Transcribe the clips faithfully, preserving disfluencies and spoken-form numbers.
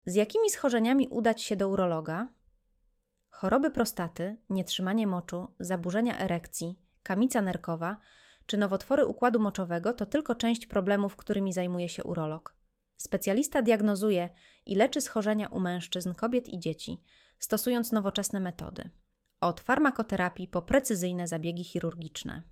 Z jakimi schorzeniami udać się do urologa? Choroby prostaty, nietrzymanie moczu, zaburzenia erekcji, kamica nerkowa czy nowotwory układu moczowego to tylko część problemów, którymi zajmuje się urolog. Specjalista diagnozuje i leczy schorzenia u mężczyzn, kobiet i dzieci, stosując nowoczesne metody. Od farmakoterapii po precyzyjne zabiegi chirurgiczne.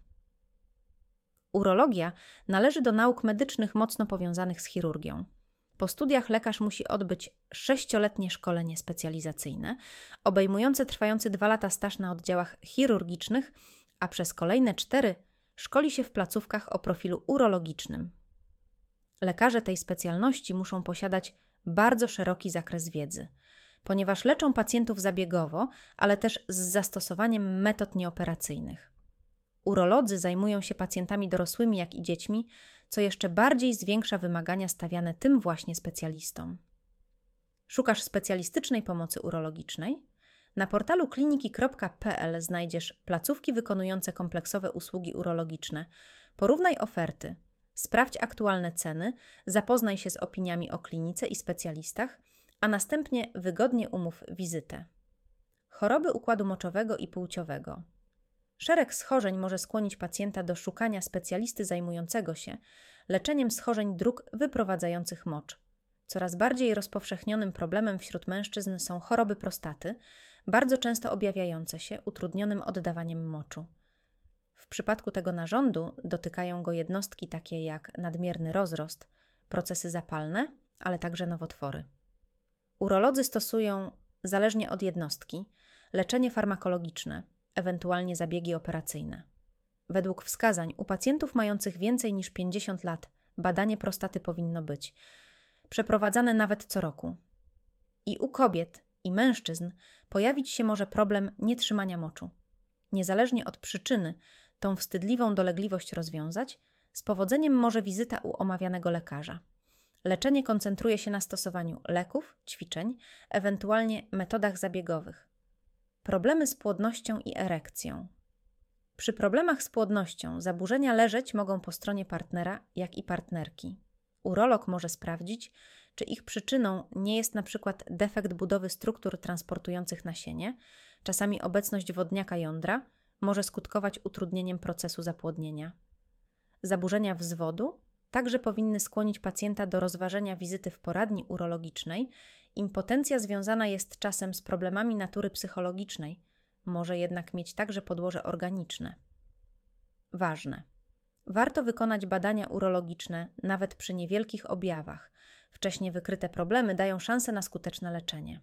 Urologia należy do nauk medycznych mocno powiązanych z chirurgią. Po studiach lekarz musi odbyć sześcioletnie szkolenie specjalizacyjne, obejmujące trwający dwa lata staż na oddziałach chirurgicznych, a przez kolejne cztery szkoli się w placówkach o profilu urologicznym. Lekarze tej specjalności muszą posiadać bardzo szeroki zakres wiedzy, ponieważ leczą pacjentów zabiegowo, ale też z zastosowaniem metod nieoperacyjnych. Urolodzy zajmują się pacjentami dorosłymi, jak i dziećmi, co jeszcze bardziej zwiększa wymagania stawiane tym właśnie specjalistom. Szukasz specjalistycznej pomocy urologicznej? Na portalu kliniki kropka p l znajdziesz placówki wykonujące kompleksowe usługi urologiczne. Porównaj oferty, sprawdź aktualne ceny, zapoznaj się z opiniami o klinice i specjalistach, a następnie wygodnie umów wizytę. Choroby układu moczowego i płciowego. Szereg schorzeń może skłonić pacjenta do szukania specjalisty zajmującego się leczeniem schorzeń dróg wyprowadzających mocz. Coraz bardziej rozpowszechnionym problemem wśród mężczyzn są choroby prostaty, bardzo często objawiające się utrudnionym oddawaniem moczu. W przypadku tego narządu dotykają go jednostki takie jak nadmierny rozrost, procesy zapalne, ale także nowotwory. Urolodzy stosują, zależnie od jednostki, leczenie farmakologiczne, ewentualnie zabiegi operacyjne. Według wskazań u pacjentów mających więcej niż pięćdziesiąt lat badanie prostaty powinno być przeprowadzane nawet co roku. I u kobiet i mężczyzn pojawić się może problem nietrzymania moczu. Niezależnie od przyczyny tą wstydliwą dolegliwość rozwiązać, z powodzeniem może wizyta u omawianego lekarza. Leczenie koncentruje się na stosowaniu leków, ćwiczeń, ewentualnie metodach zabiegowych. Problemy z płodnością i erekcją. Przy problemach z płodnością zaburzenia leżeć mogą po stronie partnera, jak i partnerki. Urolog może sprawdzić, czy ich przyczyną nie jest na przykład defekt budowy struktur transportujących nasienie, czasami obecność wodniaka jądra może skutkować utrudnieniem procesu zapłodnienia. Zaburzenia wzwodu także powinny skłonić pacjenta do rozważenia wizyty w poradni urologicznej. Impotencja związana jest czasem z problemami natury psychologicznej, może jednak mieć także podłoże organiczne. Ważne. Warto wykonać badania urologiczne nawet przy niewielkich objawach. Wcześnie wykryte problemy dają szansę na skuteczne leczenie.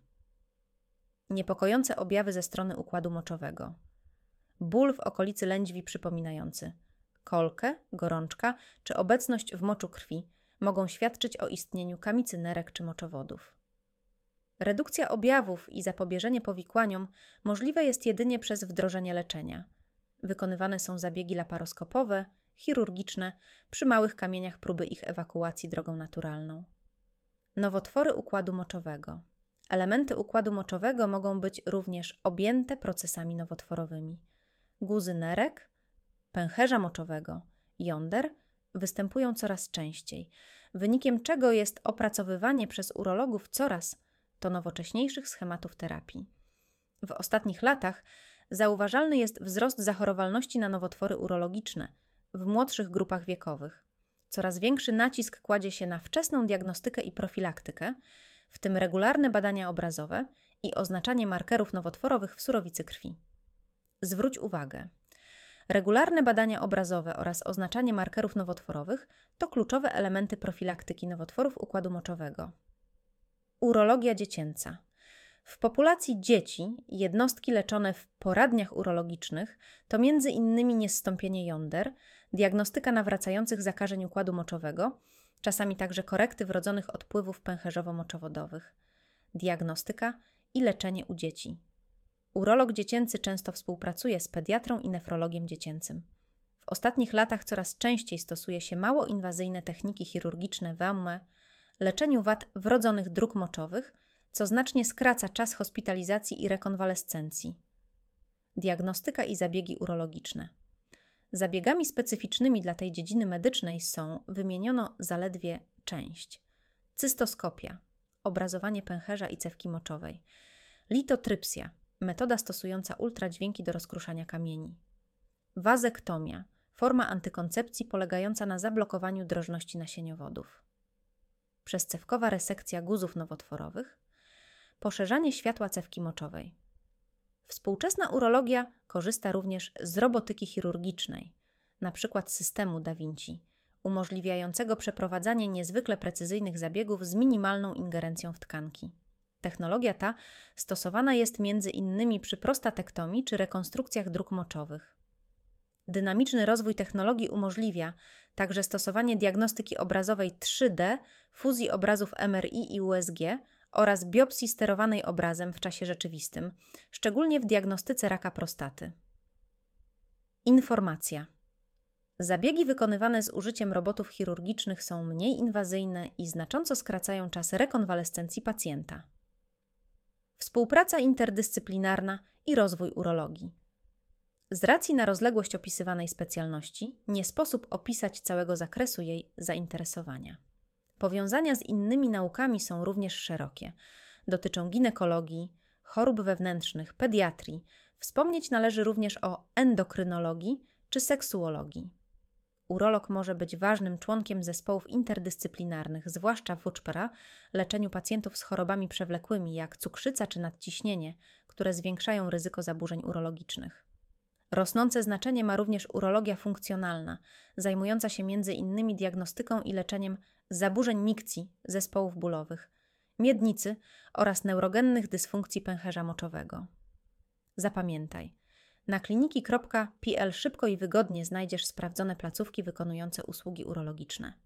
Niepokojące objawy ze strony układu moczowego. Ból w okolicy lędźwi przypominający kolkę, gorączka czy obecność w moczu krwi mogą świadczyć o istnieniu kamicy nerek czy moczowodów. Redukcja objawów i zapobieżenie powikłaniom możliwe jest jedynie przez wdrożenie leczenia. Wykonywane są zabiegi laparoskopowe, chirurgiczne, przy małych kamieniach próby ich ewakuacji drogą naturalną. Nowotwory układu moczowego. Elementy układu moczowego mogą być również objęte procesami nowotworowymi. Guzy nerek, pęcherza moczowego, jąder występują coraz częściej, wynikiem czego jest opracowywanie przez urologów coraz to nowocześniejszych schematów terapii. W ostatnich latach zauważalny jest wzrost zachorowalności na nowotwory urologiczne w młodszych grupach wiekowych. Coraz większy nacisk kładzie się na wczesną diagnostykę i profilaktykę, w tym regularne badania obrazowe i oznaczanie markerów nowotworowych w surowicy krwi. Zwróć uwagę, regularne badania obrazowe oraz oznaczanie markerów nowotworowych to kluczowe elementy profilaktyki nowotworów układu moczowego. Urologia dziecięca. W populacji dzieci jednostki leczone w poradniach urologicznych to między innymi niezstąpienie jąder, diagnostyka nawracających zakażeń układu moczowego, czasami także korekty wrodzonych odpływów pęcherzowo-moczowodowych, diagnostyka i leczenie u dzieci. Urolog dziecięcy często współpracuje z pediatrą i nefrologiem dziecięcym. W ostatnich latach coraz częściej stosuje się mało inwazyjne techniki chirurgiczne w A M E, leczeniu wad wrodzonych dróg moczowych, co znacznie skraca czas hospitalizacji i rekonwalescencji. Diagnostyka i zabiegi urologiczne. Zabiegami specyficznymi dla tej dziedziny medycznej są, wymieniono zaledwie część: cystoskopia, obrazowanie pęcherza i cewki moczowej. Litotrypsja, metoda stosująca ultradźwięki do rozkruszania kamieni. Wazektomia, forma antykoncepcji polegająca na zablokowaniu drożności nasieniowodów. Przezcewkowa resekcja guzów nowotworowych. Poszerzanie światła cewki moczowej. Współczesna urologia korzysta również z robotyki chirurgicznej, np. systemu Da Vinci, umożliwiającego przeprowadzanie niezwykle precyzyjnych zabiegów z minimalną ingerencją w tkanki. Technologia ta stosowana jest między innymi przy prostatektomii czy rekonstrukcjach dróg moczowych. Dynamiczny rozwój technologii umożliwia także stosowanie diagnostyki obrazowej trzy D, fuzji obrazów M R I i U S G oraz biopsji sterowanej obrazem w czasie rzeczywistym, szczególnie w diagnostyce raka prostaty. Informacja. Zabiegi wykonywane z użyciem robotów chirurgicznych są mniej inwazyjne i znacząco skracają czas rekonwalescencji pacjenta. Współpraca interdyscyplinarna i rozwój urologii. Z racji na rozległość opisywanej specjalności nie sposób opisać całego zakresu jej zainteresowania. Powiązania z innymi naukami są również szerokie. Dotyczą ginekologii, chorób wewnętrznych, pediatrii. Wspomnieć należy również o endokrynologii czy seksuologii. Urolog może być ważnym członkiem zespołów interdyscyplinarnych, zwłaszcza w W C P R A, leczeniu pacjentów z chorobami przewlekłymi jak cukrzyca czy nadciśnienie, które zwiększają ryzyko zaburzeń urologicznych. Rosnące znaczenie ma również urologia funkcjonalna, zajmująca się między innymi diagnostyką i leczeniem zaburzeń mikcji, zespołów bólowych, miednicy oraz neurogennych dysfunkcji pęcherza moczowego. Zapamiętaj, na kliniki kropka p l szybko i wygodnie znajdziesz sprawdzone placówki wykonujące usługi urologiczne.